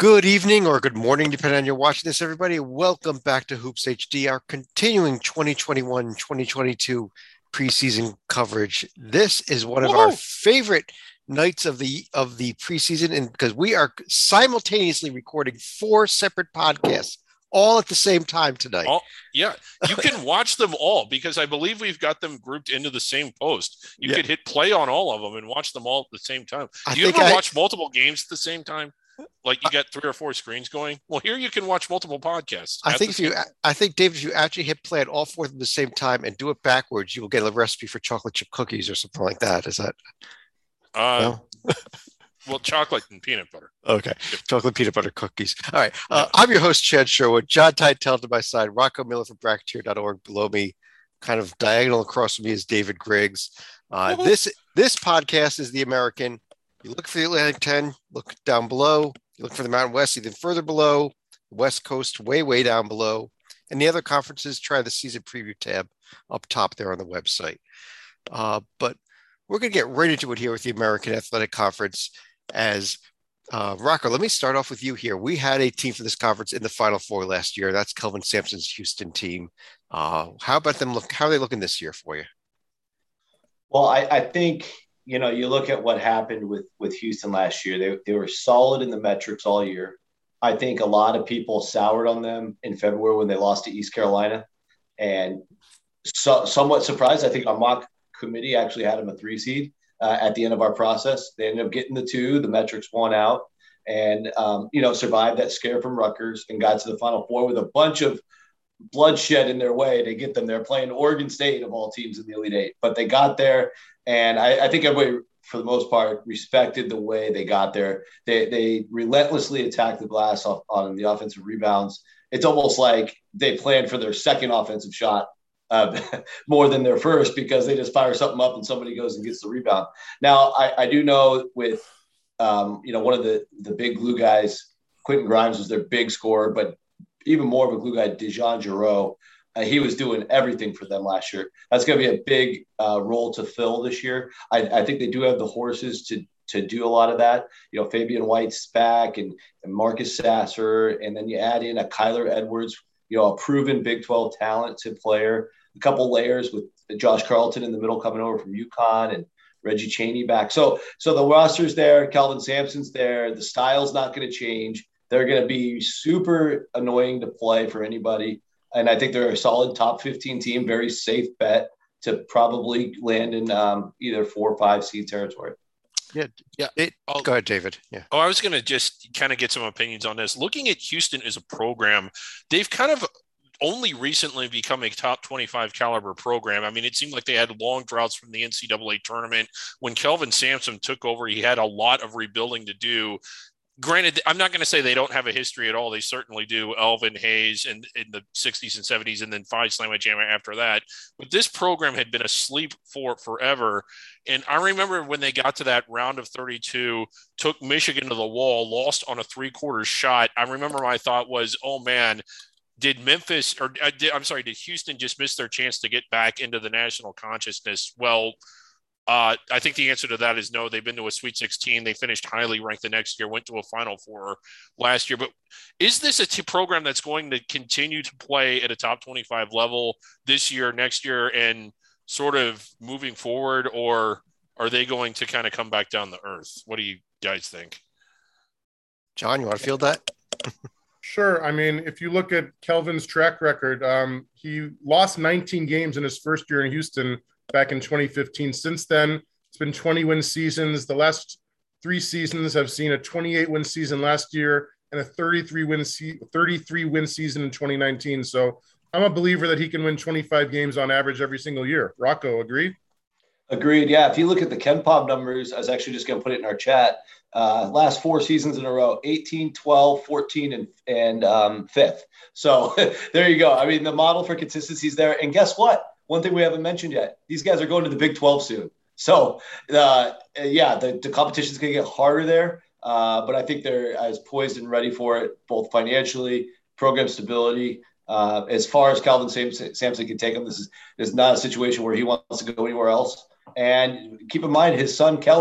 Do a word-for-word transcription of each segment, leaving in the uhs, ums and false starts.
Good evening or good morning, depending on you're watching this, everybody. Welcome back to Hoops H D, our continuing twenty twenty-one twenty twenty-two preseason coverage. This is one of our Woo-hoo! favorite nights of the of the preseason, and because we are simultaneously recording four separate podcasts all at the same time tonight. All, yeah, you can watch them all because I believe we've got them grouped into the same post. You Yeah. could hit play on all of them and watch them all at the same time. I Do you think ever I- watch multiple games at the same time? Like you got three or four screens going? Well, here you can watch multiple podcasts. I at think the if you, same- I think Dave, if you actually hit play at all four at the same time and do it backwards, you will get a recipe for chocolate chip cookies or something like that. Is that uh, no? well, chocolate and peanut butter. Okay, chocolate peanut butter cookies. All right, uh, I'm your host, Chad Sherwood. John Titel to my side, Rocco Miller from Bracketeer dot org below me. Kind of diagonal across from me is David Griggs. Uh, Woo-hoo. this this podcast is the American. You look for the Atlantic ten, look down below. You look for the Mountain West, even further below. The West Coast, way way down below. And the other conferences, try the season preview tab up top there on the website. Uh, but we're going to get right into it here with the American Athletic Conference. As uh, Rocco, let me start off with you here. We had a team for this conference in the Final Four last year. That's Kelvin Sampson's Houston team. Uh, how about them? Look, how are they looking this year for you? Well, I, I think, you know, you look at what happened with, with Houston last year. They, they were solid in the metrics all year. I think a lot of people soured on them in February when they lost to East Carolina. And so, somewhat surprised, I think our mock committee actually had them a three seed uh, at the end of our process. They ended up getting the two. The metrics won out and, um, you know, survived that scare from Rutgers and got to the Final Four with a bunch of bloodshed in their way to get them there, playing Oregon State of all teams in the Elite Eight. But they got there, and I, I think everybody, for the most part, respected the way they got there. They they relentlessly attacked the glass off, on the offensive rebounds. It's almost like they planned for their second offensive shot uh, more than their first, because they just fire something up and somebody goes and gets the rebound. Now, I, I do know with, um, you know, one of the, the big glue guys, Quentin Grimes was their big scorer, but even more of a glue guy, Dejan Giroux. Uh, he was doing everything for them last year. That's going to be a big uh, role to fill this year. I, I think they do have the horses to to do a lot of that. You know, Fabian White's back, and, and Marcus Sasser, and then you add in a Kyler Edwards, you know, a proven Big twelve talented player. A couple layers with Josh Carlton in the middle coming over from UConn, and Reggie Chaney back. So, so the roster's there. Kelvin Sampson's there. The style's not going to change. They're going to be super annoying to play for anybody. And I think they're a solid top fifteen team, very safe bet to probably land in um, either four or five seed territory. Yeah. Yeah. It, I'll- go ahead, David. Yeah. Oh, I was going to just kind of get some opinions on this. Looking at Houston as a program, they've kind of only recently become a top twenty-five caliber program. I mean, it seemed like they had long droughts from the N C double A tournament. When Kelvin Sampson took over, he had a lot of rebuilding to do. Granted, I'm not going to say they don't have a history at all. They certainly do. Elvin Hayes in, in the sixties and seventies, and then Phi Slama Jama after that. But this program had been asleep for forever. And I remember when they got to that round of thirty-two, took Michigan to the wall, lost on a three-quarter shot. I remember my thought was, oh, man, did Memphis – or uh, did, I'm sorry, did Houston just miss their chance to get back into the national consciousness? Well – Uh, I think the answer to that is no. They've been to a Sweet sixteen. They finished highly ranked the next year, went to a Final Four last year. But is this a t- program that's going to continue to play at a top twenty-five level this year, next year, and sort of moving forward, or are they going to kind of come back down to earth? What do you guys think? John, you want to field that? Sure. I mean, if you look at Kelvin's track record, um, he lost nineteen games in his first year in Houston back in twenty fifteen. Since then, it's been twenty win seasons. The last three seasons have seen a twenty-eight win season last year and a thirty-three win se- thirty-three win season in twenty nineteen. So I'm a believer that he can win twenty-five games on average every single year. Rocco, agree? Agreed. Yeah. If you look at the KenPom numbers, I was actually just going to put it in our chat. Uh, last four seasons in a row, eighteen, twelve, fourteen, and, and um, fifth. So there you go. I mean, the model for consistency is there. And guess what? One thing we haven't mentioned yet, these guys are going to the Big twelve soon. So, uh, yeah, the, the competition is going to get harder there. Uh, but I think they're as poised and ready for it, both financially, program stability. Uh, as far as Kelvin Sampson, Sampson can take him, this is, this is not a situation where he wants to go anywhere else. And keep in mind, his son, Kellen,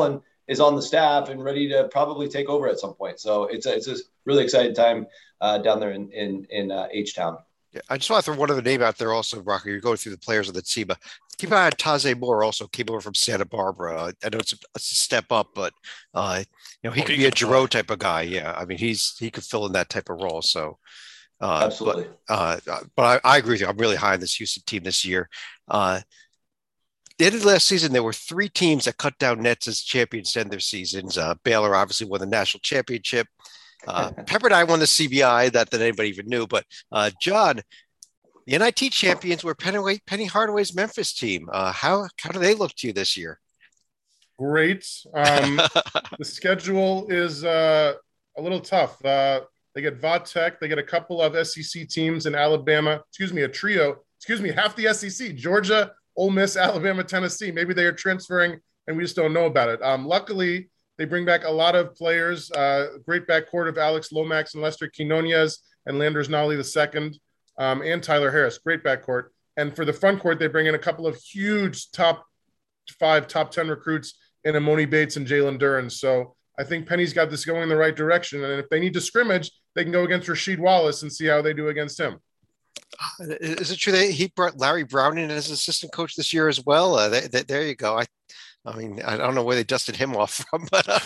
is on the staff and ready to probably take over at some point. So it's a, it's a really exciting time uh, down there in in, in uh, H-Town. Yeah, I just want to throw one other name out there also, Rocker. You're going through the players of the team. But keep an eye on Taze Moore, also came over from Santa Barbara. I know it's a, it's a step up, but uh, you know he oh, could he be a Giroux type of guy. Yeah, I mean he's he could fill in that type of role. So uh, absolutely. But, uh, but I, I agree with you. I'm really high on this Houston team this year. Uh, the end of last season, there were three teams that cut down nets as champions to end their seasons. Uh, Baylor obviously won the national championship. Uh, Pepperdine won the C B I, that that anybody even knew. But uh, John, the N I T champions were Penny, Penny Hardaway's Memphis team. Uh, how how do they look to you this year? Great. Um, the schedule is uh, a little tough. Uh, they get Va Tech. They get a couple of S E C teams in Alabama. Excuse me, a trio. Excuse me, half the S E C: Georgia, Ole Miss, Alabama, Tennessee. Maybe they are transferring, and we just don't know about it. Um, luckily. They bring back a lot of players, uh, great backcourt of Alex Lomax and Lester Quinonez and Landers Nolly the second, um, and Tyler Harris, great backcourt. And for the front court, they bring in a couple of huge top five, top ten recruits in Amoni Bates and Jalen Duren. So I think Penny's got this going in the right direction. And if they need to scrimmage, they can go against Rasheed Wallace and see how they do against him. Is it true that he brought Larry Brown in as assistant coach this year as well? Uh, they, they, there you go. I I mean, I don't know where they dusted him off from, but, uh,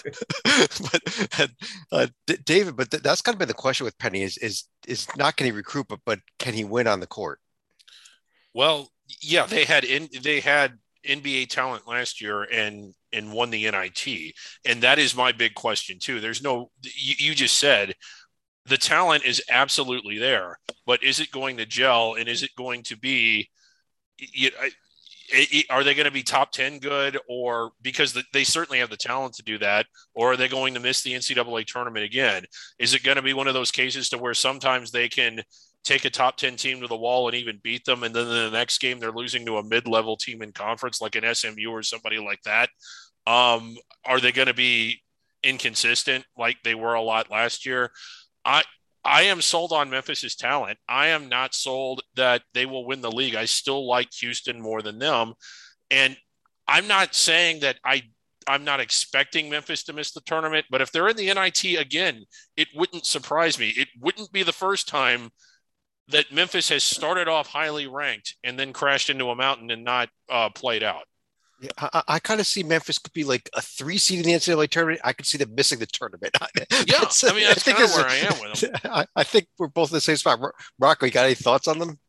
but uh, David, but th- that's kind of been the question with Penny is, is, is not can he recruit, but, but can he win on the court? Well, yeah, they had in, they had N B A talent last year and, and won the N I T. And that is my big question too. There's no, you, you just said the talent is absolutely there, but is it going to gel? And is it going to be, you know, are they going to be top ten good, or because they certainly have the talent to do that, or are they going to miss the N C double A tournament again? Is it going to be one of those cases to where sometimes they can take a top ten team to the wall and even beat them, and then in the next game they're losing to a mid-level team in conference like an S M U or somebody like that? Um, are they going to be inconsistent like they were a lot last year? I I am sold on Memphis's talent. I am not sold that they will win the league. I still like Houston more than them. And I'm not saying that I, I'm not expecting Memphis to miss the tournament, but if they're in the N I T again, it wouldn't surprise me. It wouldn't be the first time that Memphis has started off highly ranked and then crashed into a mountain and not uh, played out. Yeah, I, I kind of see Memphis could be like a three seed in the N C double A tournament. I could see them missing the tournament. Yeah, I mean, that's kind of where I am with them. I, I think we're both in the same spot. Rocco, you got any thoughts on them?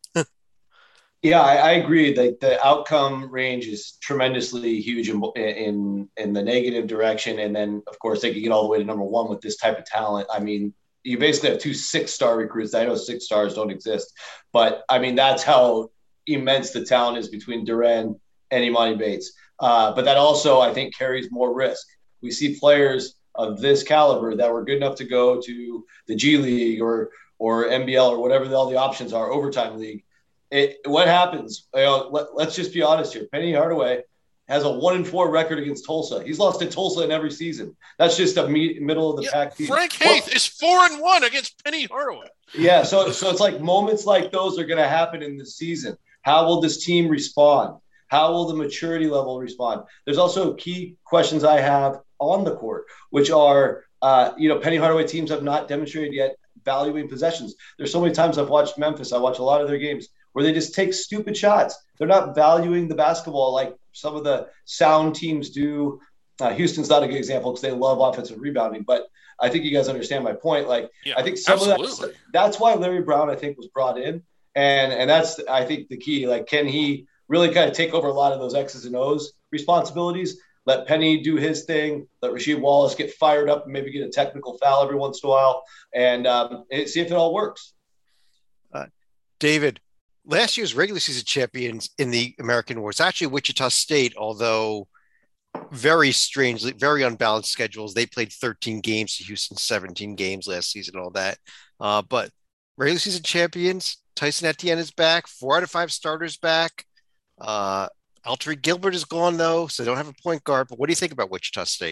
Yeah, I, I agree. That the outcome range is tremendously huge in, in in the negative direction, and then of course they could get all the way to number one with this type of talent. I mean, you basically have two six-star recruits. I know six stars don't exist, but I mean that's how immense the talent is between Duren and Imani Bates. Uh, but that also, I think, carries more risk. We see players of this caliber that were good enough to go to the G League or or N B L or whatever the, all the options are, overtime league. It, what happens? You know, let, let's just be honest here. Penny Hardaway has a one and four record against Tulsa. He's lost to Tulsa in every season. That's just a me- middle of the yeah, pack team. Frank Haith well, is four and one against Penny Hardaway. Yeah, so so it's like moments like those are going to happen in this season. How will this team respond? How will the maturity level respond? There's also key questions I have on the court, which are, uh, you know, Penny Hardaway teams have not demonstrated yet valuing possessions. There's so many times I've watched Memphis. I watch a lot of their games where they just take stupid shots. They're not valuing the basketball like some of the sound teams do. Uh, Houston's not a good example because they love offensive rebounding, but I think you guys understand my point. Like, yeah, I think some absolutely. of that, that's why Larry Brown, I think, was brought in. And, and that's, I think, the key. Like, can he really kind of take over a lot of those X's and O's responsibilities? Let Penny do his thing. Let Rasheed Wallace get fired up and maybe get a technical foul every once in a while, and um, see if it all works. Uh, David, last year's regular season champions in the American was actually Wichita State, although very strangely, very unbalanced schedules. They played thirteen games to Houston, seventeen games last season, all that. Uh, but regular season champions, Tyson Etienne is back, four out of five starters back. Uh, Alterique Gilbert is gone, though, so they don't have a point guard. But what do you think about Wichita State?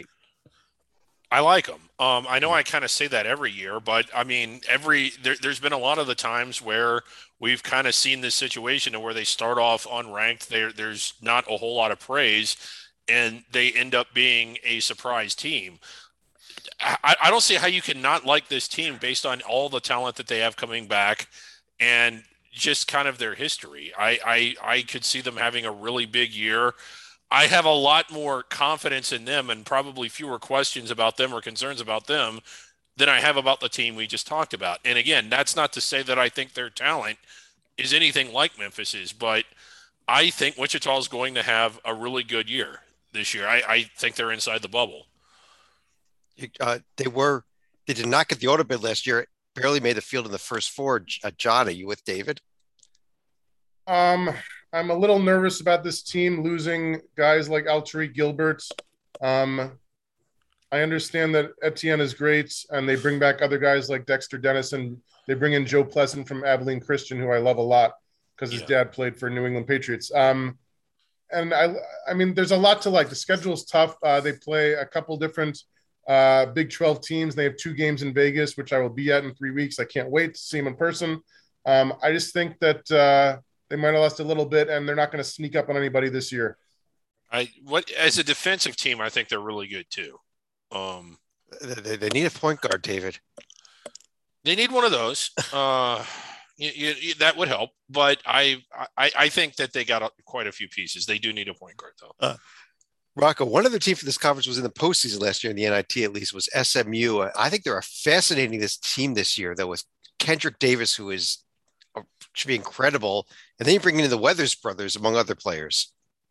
I like them. Um, I know I kind of say that every year, but I mean, every there, there's been a lot of the times where we've kind of seen this situation where they start off unranked. There, there's not a whole lot of praise, and they end up being a surprise team. I, I don't see how you can not like this team based on all the talent that they have coming back and just kind of their history. I, I, I could see them having a really big year. I have a lot more confidence in them and probably fewer questions about them or concerns about them than I have about the team we just talked about. And again, that's not to say that I think their talent is anything like Memphis's, but I think Wichita is going to have a really good year this year. I, I think they're inside the bubble. Uh, they were, they did not get the auto bid last year. Barely made the field in the first four. Uh, John, are you with David? Um, I'm a little nervous about this team losing guys like Altari Gilbert. Um, I understand that Etienne is great, and they bring back other guys like Dexter Dennison. They bring in Joe Pleasant from Abilene Christian, who I love a lot because his yeah. dad played for New England Patriots. Um, and I, I mean, there's a lot to like. The schedule's tough. Uh, they play a couple different uh, Big twelve teams. They have two games in Vegas, which I will be at in three weeks. I can't wait to see them in person. Um, I just think that uh, they might have lost a little bit, and they're not going to sneak up on anybody this year. I what as a defensive team, I think they're really good too. Um, they, they need a point guard, David. They need one of those. Uh, you, you, that would help. But I, I, I think that they got a, quite a few pieces. They do need a point guard, though. Uh, Rocco, one other team for this conference was in the postseason last year in the N I T, at least, was S M U. I think they're a fascinating this team this year, though, with Kendrick Davis, who is should be incredible, and then you bring in the Weathers brothers, among other players.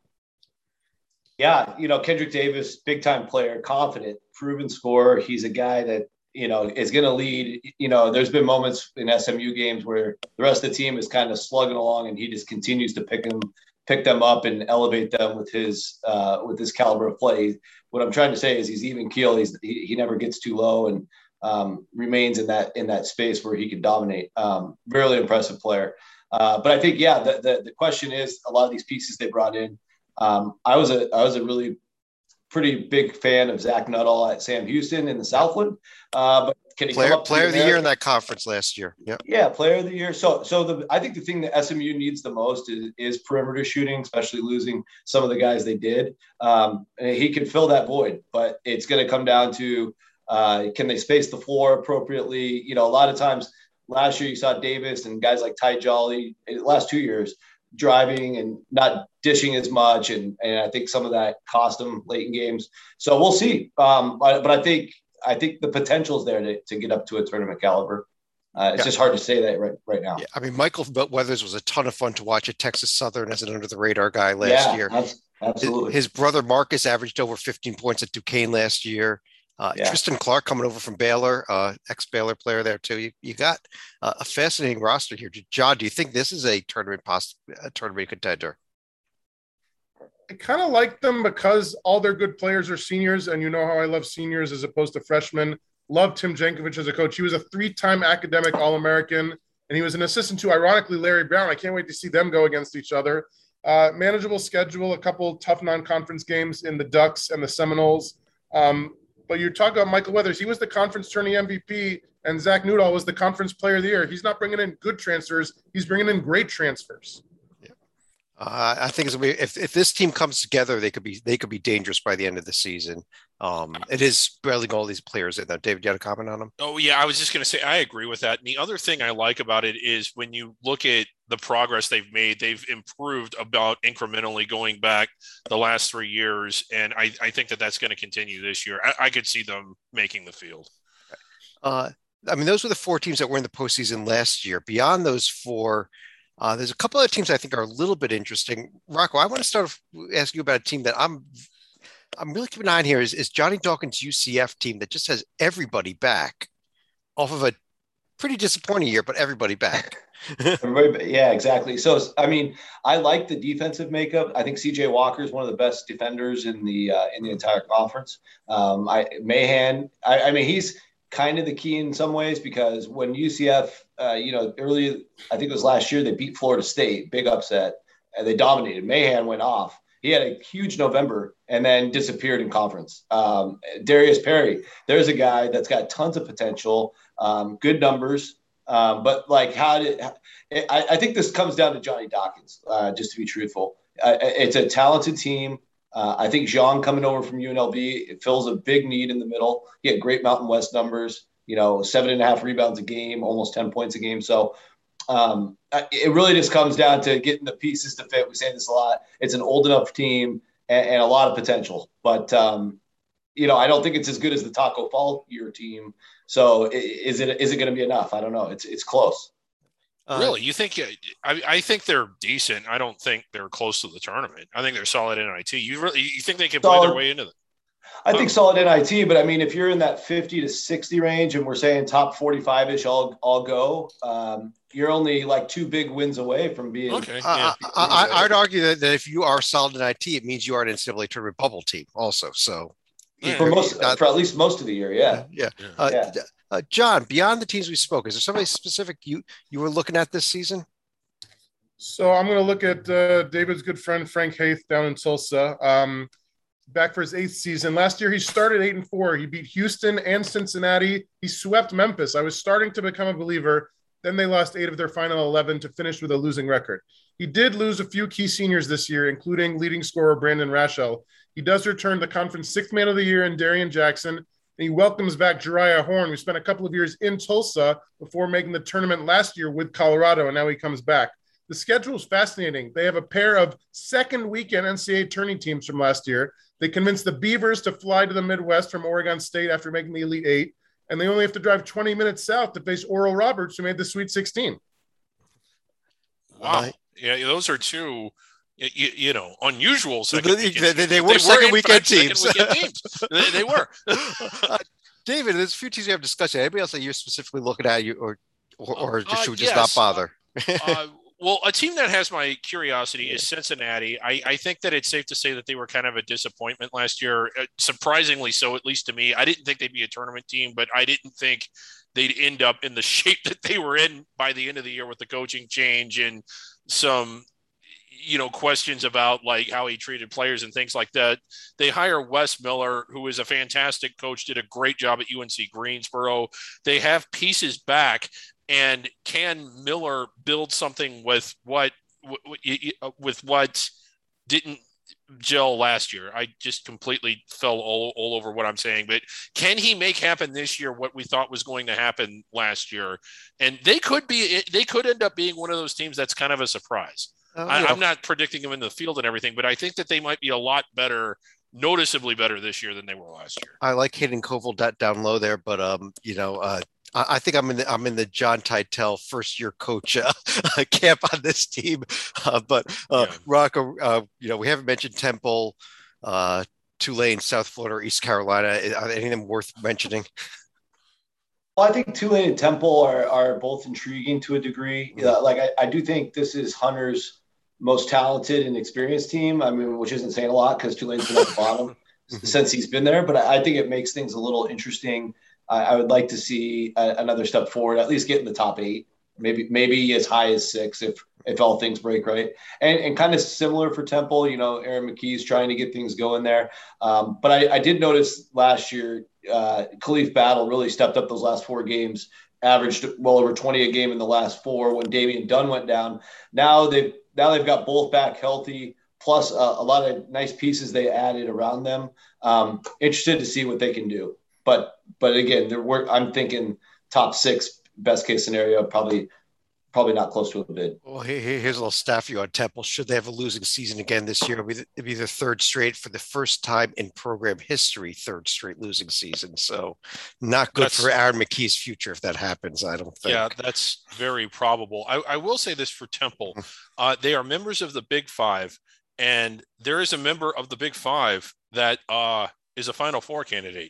Yeah, you know, Kendrick Davis, big-time player, confident, proven scorer. He's a guy that, you know, is going to lead. You know, there's been moments in S M U games where the rest of the team is kind of slugging along, and he just continues to pick them, pick them up and elevate them with his uh, with his caliber of play. What I'm trying to say is he's even keel. He's he, he never gets too low and um, remains in that in that space where he can dominate. Um, really impressive player. Uh, but I think, yeah, the, the the question is a lot of these pieces they brought in. Um, I was a I was a really pretty big fan of Zach Nuttall at Sam Houston in the Southland. Uh, but can he player, come up player of the year in that conference last year? Yeah, yeah, player of the year. So so the I think the thing that S M U needs the most is, is perimeter shooting, especially losing some of the guys they did. Um, he can fill that void, but it's going to come down to uh, can they space the floor appropriately? You know, a lot of times last year you saw Davis and guys like Ty Jolly. In the last two years. Driving and not dishing as much. And, and I think some of that cost them late in games. So we'll see. Um, but, but I think, I think the potential is there to, to get up to a tournament caliber. Uh, it's yeah. just hard to say that right, right now. Yeah. I mean, Michael Weathers was a ton of fun to watch at Texas Southern as an under the radar guy last yeah, year. Absolutely. His, his brother Marcus averaged over fifteen points at Duquesne last year. Uh, yeah. Tristan Clark coming over from Baylor, uh, ex-Baylor player there too. You, you got uh, a fascinating roster here. John, do you think this is a tournament poss- a tournament contender? I kind of like them because all their good players are seniors, and you know how I love seniors as opposed to freshmen. Love Tim Jankovic as a coach. He was a three-time academic All-American, and he was an assistant to, ironically, Larry Brown. I can't wait to see them go against each other. Uh, manageable schedule, a couple tough non-conference games in the Ducks and the Seminoles. Um, But you're talking about Michael Weathers. He was the conference tourney M V P, and Zach Nuttall was the conference player of the year. He's not bringing in good transfers. He's bringing in great transfers. Yeah. Uh, I think it's be, if if this team comes together, they could be they could be dangerous by the end of the season. Um, it is barely all these players in there. David, you had a comment on them? Oh yeah, I was just going to say I agree with that. And the other thing I like about it is when you look at the progress they've made, they've improved about incrementally going back the last three years. And I, I think that that's going to continue this year. I, I could see them making the field. Uh, I mean, those were the four teams that were in the postseason last year. Beyond those four, uh, there's a couple of teams I think are a little bit interesting. Rocco, I want to start asking you about a team that I'm I'm really keeping an eye on here is, is Johnny Dawkins' U C F team that just has everybody back off of a pretty disappointing year, but everybody back. Everybody, yeah, exactly. So, I mean, I like the defensive makeup. I think C J Walker is one of the best defenders in the uh, in the entire conference. Um, I Mahan, I, I mean, he's kind of the key in some ways because when U C F, uh, you know, early, I think it was last year, they beat Florida State, big upset, and they dominated. Mahan went off. He had a huge November and then disappeared in conference. Um, Darius Perry, there's a guy that's got tons of potential, um, good numbers. Um, but like, how did I, I think this comes down to Johnny Dawkins, uh, just to be truthful. Uh, it's a talented team. Uh, I think Jean coming over from U N L V, it fills a big need in the middle. He had great Mountain West numbers, you know, seven and a half rebounds a game, almost ten points a game. So um, it really just comes down to getting the pieces to fit. We say this a lot. It's an old enough team and, and a lot of potential. But, um, you know, I don't think it's as good as the Taco Fall year team. So is it is it going to be enough? I don't know. It's it's close. Uh, really? You think I, I think they're decent. I don't think they're close to the tournament. I think they're solid N I T. You really you think they can solid, play their way into it? I think solid N I T, but I mean, if you're in that fifty to sixty range and we're saying top forty-five ish, I'll, I'll go. Um, you're only like two big wins away from being. Okay. Uh, yeah. I, I, I'd argue that, that if you are solid N I T, it means you are an N C double A tournament bubble team also. So yeah. for most, not, for at least most of the year. Yeah. Yeah. yeah. Uh, yeah. Uh, John, beyond the teams we spoke, is there somebody specific you, you were looking at this season? So I'm going to look at uh, David's good friend, Frank Haith down in Tulsa. Um, back for his eighth season. Last year, he started eight and four. He beat Houston and Cincinnati. He swept Memphis. I was starting to become a believer. Then they lost eight of their final eleven to finish with a losing record. He did lose a few key seniors this year, including leading scorer Brandon Rashel. He does return the conference sixth man of the year in Darian Jackson. And he welcomes back Jariah Horn, who spent a couple of years in Tulsa before making the tournament last year with Colorado, and now he comes back. The schedule is fascinating. They have a pair of second weekend N C double A tourney teams from last year. They convinced the Beavers to fly to the Midwest from Oregon State after making the Elite Eight, and they only have to drive twenty minutes south to face Oral Roberts, who made the Sweet sixteen. Wow. Uh, yeah, those are two, you, you know, unusual second they, they, they, they were they second were weekend teams. Second weekend teams. they, they were. uh, David, there's a few teams we have discussed. Anybody else that you're specifically looking at, you or or, or just, uh, should we just yes. not bother? uh, Well, a team that has my curiosity is Cincinnati. I, I think that it's safe to say that they were kind of a disappointment last year, uh, surprisingly so, at least to me. I didn't think they'd be a tournament team, but I didn't think they'd end up in the shape that they were in by the end of the year with the coaching change and some, you know, questions about like how he treated players and things like that. They hire Wes Miller, who is a fantastic coach, did a great job at U N C Greensboro. They have pieces back. And can Miller build something with what with what didn't gel last year? I just completely fell all, all over what I'm saying. But can he make happen this year what we thought was going to happen last year? And they could be they could end up being one of those teams that's kind of a surprise. Oh, I, yeah. I'm not predicting them in the field and everything, but I think that they might be a lot better, noticeably better this year than they were last year. I like Hayden Koval down low there, but um, you know. Uh... I think I'm in the I'm in the John Teitel first year coach uh, camp on this team, uh, but uh, yeah. Rocco, uh, you know, we haven't mentioned Temple, uh, Tulane, South Florida, or East Carolina. Are any of them worth mentioning? Well, I think Tulane and Temple are are both intriguing to a degree. Mm-hmm. Uh, like I, I do think this is Hunter's most talented and experienced team. I mean, which isn't saying a lot because Tulane's been at the bottom since he's been there, but I, I think it makes things a little interesting. I would like to see a, another step forward, at least get in the top eight, maybe maybe as high as six if if all things break right. And and kind of similar for Temple, you know, Aaron McKee's trying to get things going there. Um, but I, I did notice last year, uh, Khalif Battle really stepped up those last four games, averaged well over twenty a game in the last four when Damian Dunn went down. Now they've now they've got both back healthy, plus a, a lot of nice pieces they added around them. Um, interested to see what they can do. But but again, there were, I'm thinking top six, best case scenario, probably probably not close to a bid. Well, here's a little staff for you on Temple. Should they have a losing season again this year, it'll be, the, it'll be the third straight for the first time in program history, third straight losing season. So not good that's, for Aaron McKee's future if that happens, I don't think. Yeah, that's very probable. I, I will say this for Temple. Uh, they are members of the Big Five, and there is a member of the Big Five that uh, is a Final Four candidate.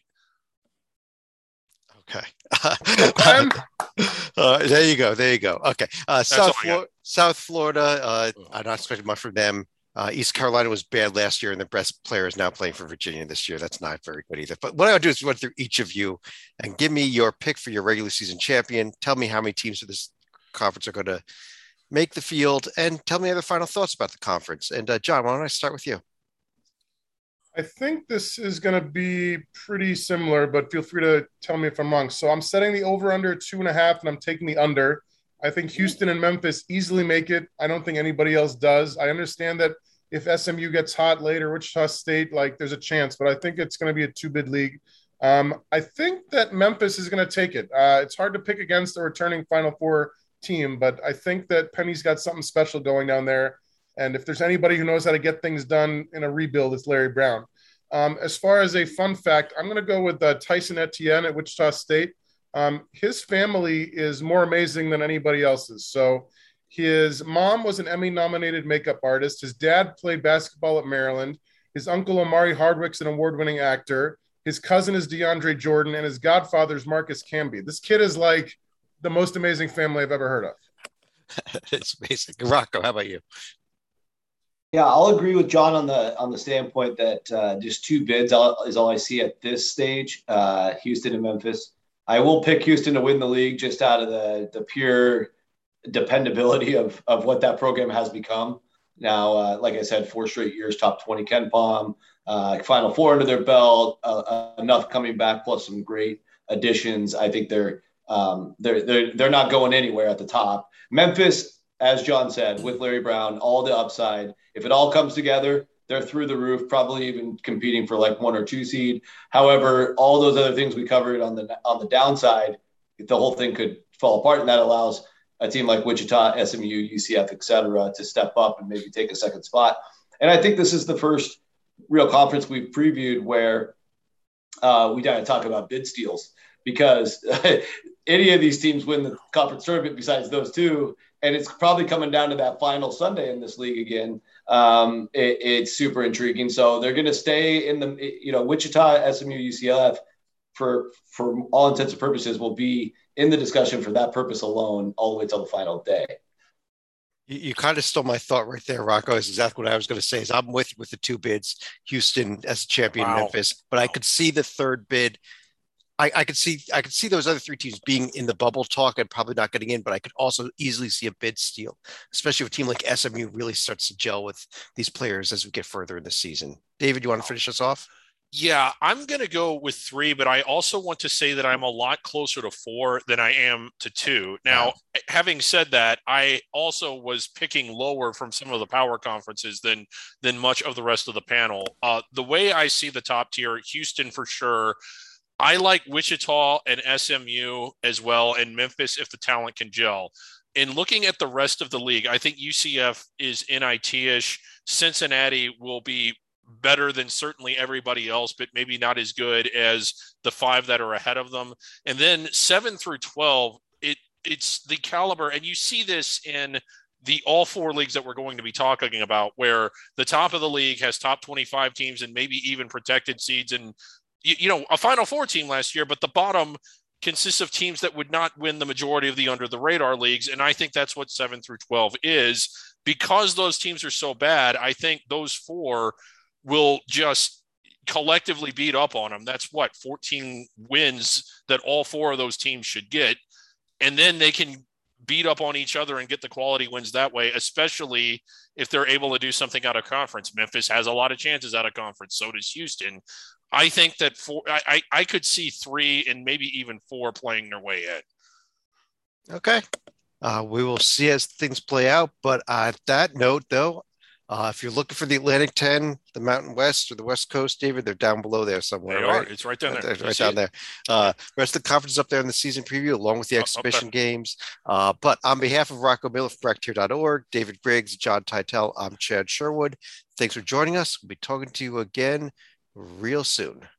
Okay. uh, uh, there you go. There you go. Okay. Uh, South, Flor- South Florida, uh, I'm not expecting much from them. Uh, East Carolina was bad last year, and the best player is now playing for Virginia this year. That's not very good either. But what I'll do is run through each of you and give me your pick for your regular season champion. Tell me how many teams for this conference are going to make the field, and tell me other final thoughts about the conference. And uh, John, why don't I start with you? I think this is going to be pretty similar, but feel free to tell me if I'm wrong. So I'm setting the over-under at two and a half, and I'm taking the under. I think Houston and Memphis easily make it. I don't think anybody else does. I understand that if S M U gets hot later, Wichita State, like there's a chance, but I think it's going to be a two bid league. Um, I think that Memphis is going to take it. Uh, it's hard to pick against a returning Final Four team, but I think that Penny's got something special going down there. And if there's anybody who knows how to get things done in a rebuild, it's Larry Brown. Um, as far as a fun fact, I'm going to go with uh, Tyson Etienne at Wichita State. Um, his family is more amazing than anybody else's. So his mom was an Emmy-nominated makeup artist. His dad played basketball at Maryland. His uncle, Omari Hardwick's an award-winning actor. His cousin is DeAndre Jordan, and his godfather is Marcus Camby. This kid is like the most amazing family I've ever heard of. It's amazing. Rocco, how about you? Yeah, I'll agree with John on the on the standpoint that uh, just two bids is all I see at this stage, uh, Houston and Memphis. I will pick Houston to win the league just out of the the pure dependability of of what that program has become. Now, uh, like I said, four straight years, top twenty KenPom, uh, Final Four under their belt, uh, uh, enough coming back, plus some great additions. I think they're um, they're they're they're not going anywhere at the top. Memphis, as John said, with Larry Brown, all the upside. If it all comes together, they're through the roof, probably even competing for like one or two seed. However, all those other things we covered on the on the downside, the whole thing could fall apart, and that allows a team like Wichita, S M U, U C F, et cetera, to step up and maybe take a second spot. And I think this is the first real conference we've previewed where uh, we got to talk about bid steals, because any of these teams win the conference tournament besides those two, and it's probably coming down to that final Sunday in this league again. Um, it, it's super intriguing. So they're going to stay in the, you know, Wichita, S M U, U C F, for for all intents and purposes, will be in the discussion for that purpose alone all the way till the final day. You, you kind of stole my thought right there, Rocco. Is exactly what I was going to say. Is I'm with with the two bids, Houston as champion, wow. Memphis, but I could see the third bid. I, I could see I could see those other three teams being in the bubble talk and probably not getting in, but I could also easily see a bid steal, especially if a team like S M U really starts to gel with these players as we get further in the season. David, you want to finish us off? Yeah, I'm going to go with three, but I also want to say that I'm a lot closer to four than I am to two. Now, wow. having said that, I also was picking lower from some of the power conferences than than much of the rest of the panel. Uh, the way I see the top tier, Houston for sure. I like Wichita and S M U as well, and Memphis if the talent can gel. In looking at the rest of the league, I think U C F is N I T-ish. Cincinnati will be better than certainly everybody else, but maybe not as good as the five that are ahead of them. And then seven through twelve, it it's the caliber, and you see this in the all four leagues that we're going to be talking about, where the top of the league has top twenty-five teams and maybe even protected seeds and You, you know, a Final Four team last year, but the bottom consists of teams that would not win the majority of the under the radar leagues. And I think that's what seven through twelve is. Because those teams are so bad, I think those four will just collectively beat up on them. That's what, fourteen wins that all four of those teams should get. And then they can beat up on each other and get the quality wins that way, especially if they're able to do something out of conference. Memphis has a lot of chances out of conference. So does Houston. I think that four, I, I could see three and maybe even four playing their way in. Okay. Uh, we will see as things play out. But uh, at that note, though, uh, if you're looking for the Atlantic ten, the Mountain West or the West Coast, David, they're down below there somewhere. They right? are. It's right down there. Right, right down there. Uh, rest of the conference is up there in the season preview, along with the exhibition games. Uh, but on behalf of Rocco Miller from Bracketeer dot org, David Griggs, John Titel, I'm Chad Sherwood. Thanks for joining us. We'll be talking to you again real soon.